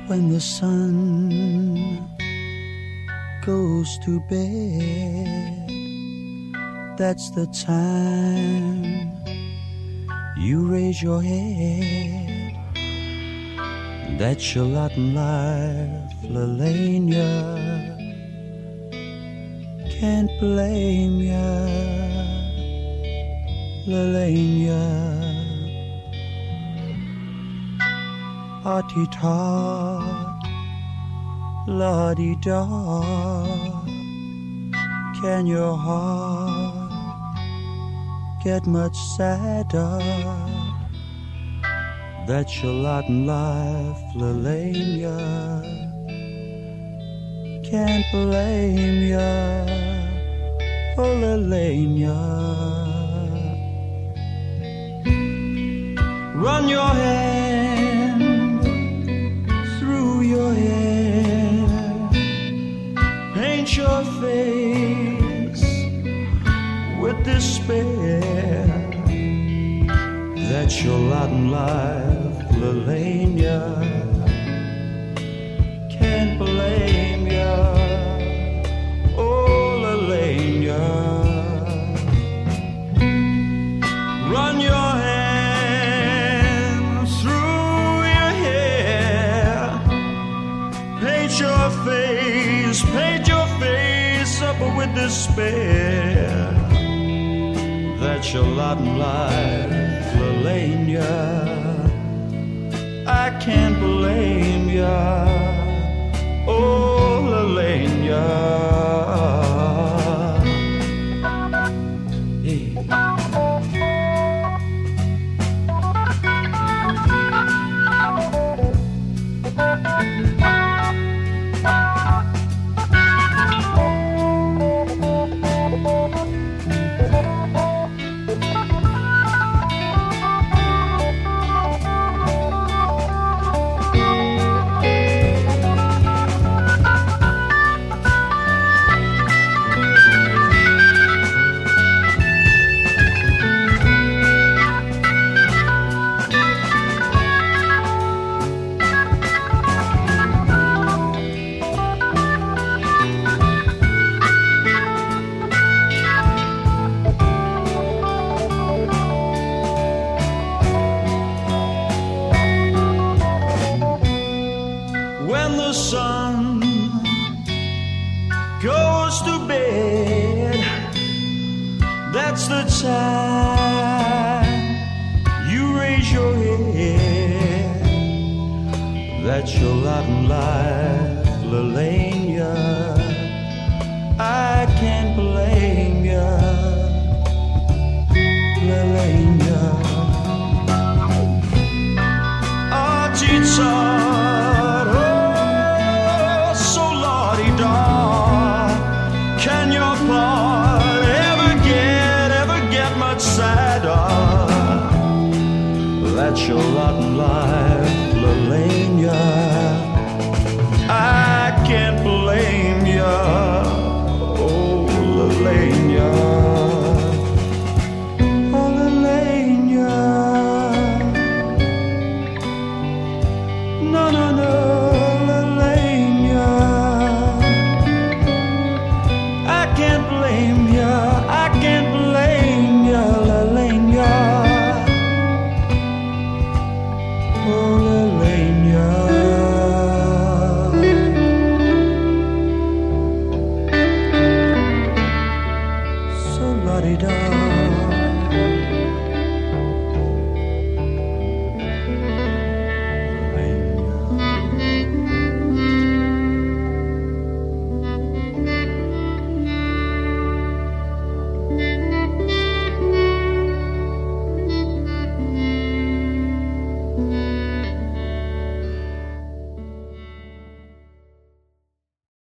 when the sun goes to bed, that's the time you raise your head. That's your lot in life, Lelania. Can't blame ya, Lelania. Hearty-tot, la-di-da. Can your heart get much sadder? That's your lot in life, Lelania. Can't blame ya, oh Lelania. Run your hand through your hair, paint your face with despair. That's your lot in life, Lelania. Can't blame ya, oh Lelania. Run your hand through your hair, paint your face up with despair. That's your lot in life, Lelania. I can't blame ya, oh Lelania. Hey. When the sun goes to bed, that's the time you raise your head. That's your lot in life,